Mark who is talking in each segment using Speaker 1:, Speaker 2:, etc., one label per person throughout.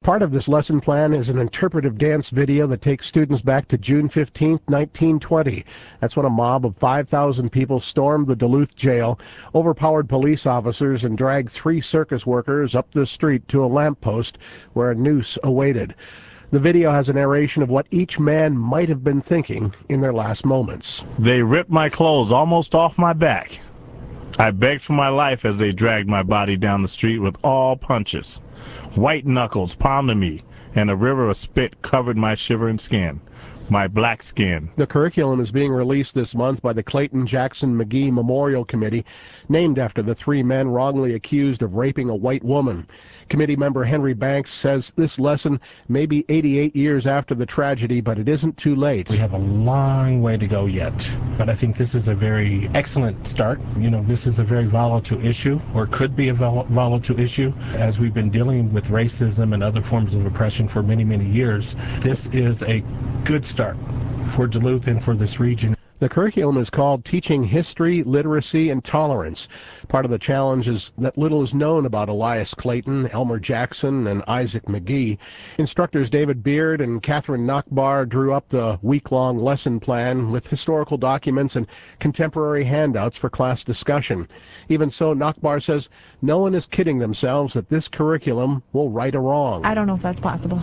Speaker 1: Part of this lesson plan is an interpretive dance video that takes students back to June 15, 1920. That's when a mob of 5,000 people stormed the Duluth jail, overpowered police officers, and dragged 3 circus workers up the street to a lamppost where a noose awaited. The video has a narration of what each man might have been thinking in their last moments.
Speaker 2: They ripped my clothes almost off my back. I begged for my life as they dragged my body down the street with all punches. White knuckles pounded me, and a river of spit covered my shivering skin, my black skin.
Speaker 1: The curriculum is being released this month by the Clayton Jackson McGee Memorial Committee, named after the 3 men wrongly accused of raping a white woman. Committee member Henry Banks says this lesson may be 88 years after the tragedy, but it isn't too late.
Speaker 3: We have a long way to go yet, but I think this is a very excellent start. This is a very volatile issue, or could be a volatile issue, as we've been dealing with racism and other forms of oppression for many, many years. This is a good start for Duluth and for this region.
Speaker 1: The curriculum is called Teaching History, Literacy, and Tolerance. Part of the challenge is that little is known about Elias Clayton, Elmer Jackson, and Isaac McGee. Instructors David Beard and Catherine Nachbar drew up the week-long lesson plan with historical documents and contemporary handouts for class discussion. Even so, Nachbar says no one is kidding themselves that this curriculum will right a wrong.
Speaker 4: I don't know if that's possible.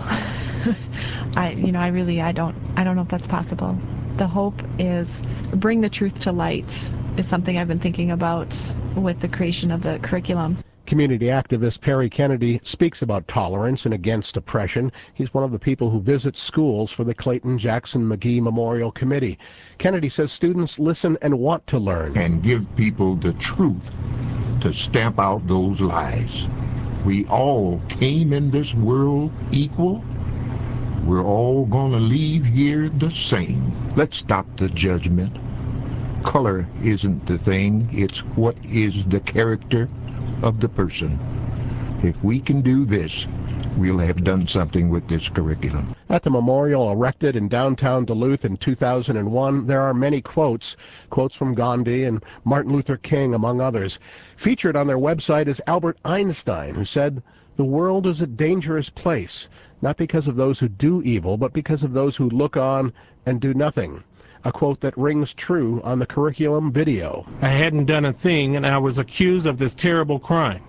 Speaker 4: I don't know if that's possible. The hope is bring the truth to light is something I've been thinking about with the creation of the curriculum.
Speaker 1: Community activist Perry Kennedy speaks about tolerance and against oppression. He's one of the people who visits schools for the Clayton Jackson McGee Memorial Committee. Kennedy says students listen and want to learn.
Speaker 5: And give people the truth to stamp out those lies. We all came in this world equal. We're all going to leave here the same. Let's stop the judgment. Color isn't the thing. It's what is the character of the person. If we can do this, we'll have done something with this curriculum.
Speaker 1: At the memorial erected in downtown Duluth in 2001, there are many quotes from Gandhi and Martin Luther King, among others. Featured on their website is Albert Einstein, who said, "The world is a dangerous place, not because of those who do evil, but because of those who look on and do nothing." A quote that rings true on the curriculum video.
Speaker 3: I hadn't done a thing, and I was accused of this terrible crime.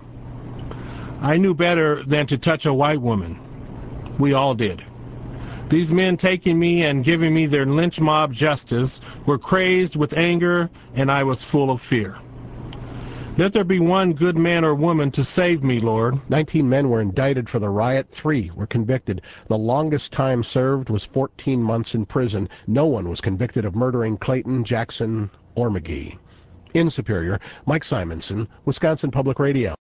Speaker 3: I knew better than to touch a white woman. We all did. These men taking me and giving me their lynch mob justice were crazed with anger, and I was full of fear. Let there be one good man or woman to save me, Lord.
Speaker 1: 19 men were indicted for the riot. 3 were convicted. The longest time served was 14 months in prison. No one was convicted of murdering Clayton, Jackson, or McGee. In Superior, Mike Simonson, Wisconsin Public Radio.